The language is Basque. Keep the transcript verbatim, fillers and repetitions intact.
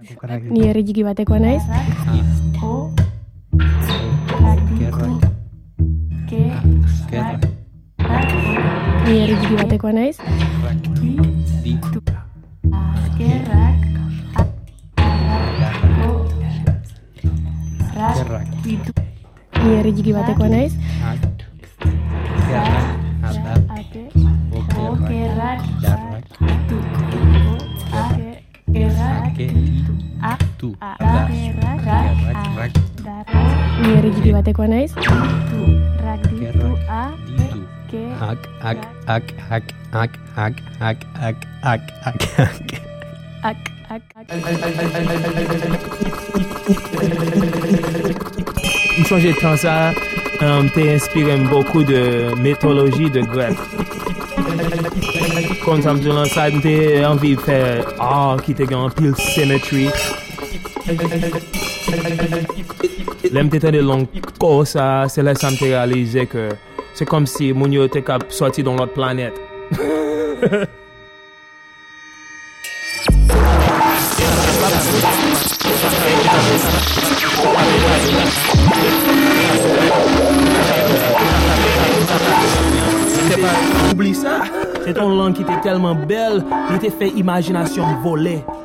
Ni herri txiki batekoa naiz. O. Gerrak. Gerrak. Ni herri txiki batekoa naiz. Ditu. Gerrak. Gerrak. Ditu. Ni herri txiki batekoa naiz. Gerrak. Adat. Okerrak. Darrak. Gerrak. Tu. A. Adat. Gerrak. Gerrak. Rak. Ni herri txiki batekoa naiz. Ditu. Rak ditu. Gerrak. A. Ditu. Ke. Hak. Hak. Hak. Hak. Hak. Hak. Hak. Hak. Hak. Hak. Hak. Ak, ak, ak. Quand j'ai tant ça, um, t'es inspiré beaucoup de mythologie de grec. Quand ça me dit ça, t'es envie de faire art qui te gagne pile symmetry. L'aime t'étais de long cours ça, c'est là que ça me t'est réalisé que c'est comme si mon yo était sorti dans l'autre planète. Oublie ça, c'est ton langue qui était tellement belle, il t'a fait imagination volée.